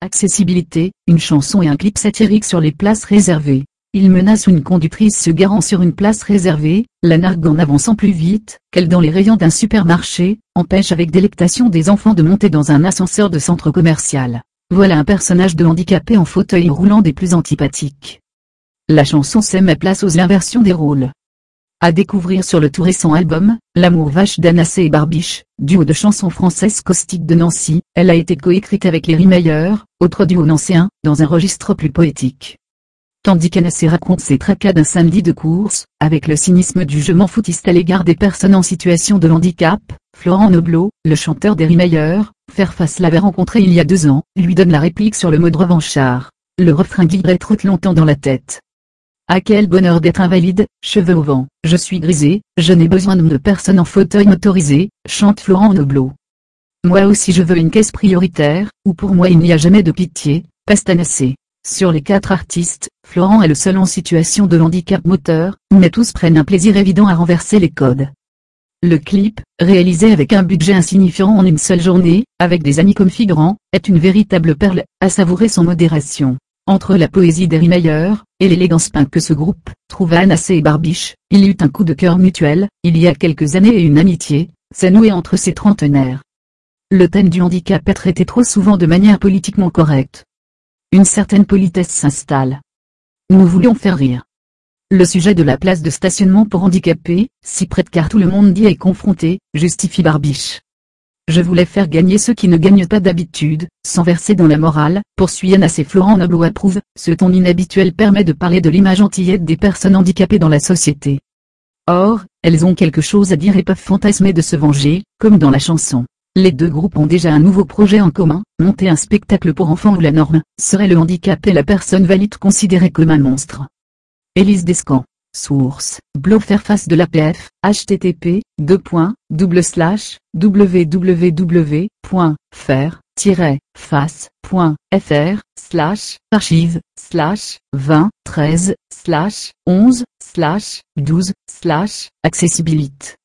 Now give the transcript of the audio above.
Accessibilité, une chanson et un clip satirique sur les places réservées. Il menace une conductrice se garant sur une place réservée, la nargue en avançant plus vite qu'elle dans les rayons d'un supermarché, empêche avec délectation des enfants de monter dans un ascenseur de centre commercial. Voilà un personnage de handicapé en fauteuil roulant des plus antipathiques. La chanson met place aux inversions des rôles. À découvrir sur le tout récent album, L'amour vache d'Anacé et Barbiche, duo de chansons françaises caustiques de Nancy. Elle a été coécrite avec Léry Meyer, autre duo nancéen, dans un registre plus poétique. Tandis qu'Anacé raconte ses tracas d'un samedi de course, avec le cynisme du je m'en foutiste à l'égard des personnes en situation de handicap, Florent Noblot, le chanteur d'Léry Meyer, Fairface l'avait rencontré il y a 2 ans, lui donne la réplique sur le mode revanchard. Le refrain vibrait trop longtemps dans la tête. Ah quel bonheur d'être invalide, cheveux au vent, je suis grisé, je n'ai besoin de personne en fauteuil motorisé, chante Florent Noblot. Moi aussi je veux une caisse prioritaire, où pour moi il n'y a jamais de pitié, peste Anacé. Sur les 4 artistes, Florent est le seul en situation de handicap moteur, mais tous prennent un plaisir évident à renverser les codes. Le clip, réalisé avec un budget insignifiant en une seule journée, avec des amis comme figurants, est une véritable perle, à savourer sans modération. Entre la poésie d'Léry Meyer, et l'élégance peinte que ce groupe trouve à Anacé et Barbiche, il y eut un coup de cœur mutuel, il y a quelques années et une amitié, s'est nouée entre ces trentenaires. Le thème du handicap est traité trop souvent de manière politiquement correcte. Une certaine politesse s'installe. Nous voulions faire rire. Le sujet de la place de stationnement pour handicapés, si près car tout le monde y est confronté, justifie Barbiche. Je voulais faire gagner ceux qui ne gagnent pas d'habitude, sans verser dans la morale, poursuit Anacé. Florent Noblot approuve, ce ton inhabituel permet de parler de l'image antillette des personnes handicapées dans la société. Or, elles ont quelque chose à dire et peuvent fantasmer de se venger, comme dans la chanson. Les 2 groupes ont déjà un nouveau projet en commun, monter un spectacle pour enfants où la norme serait le handicap et la personne valide considérée comme un monstre. Élise Descamps. Source, blog Fairface de l'APF, http://www.fair-face.fr-archive/2013/11/12/accessibilité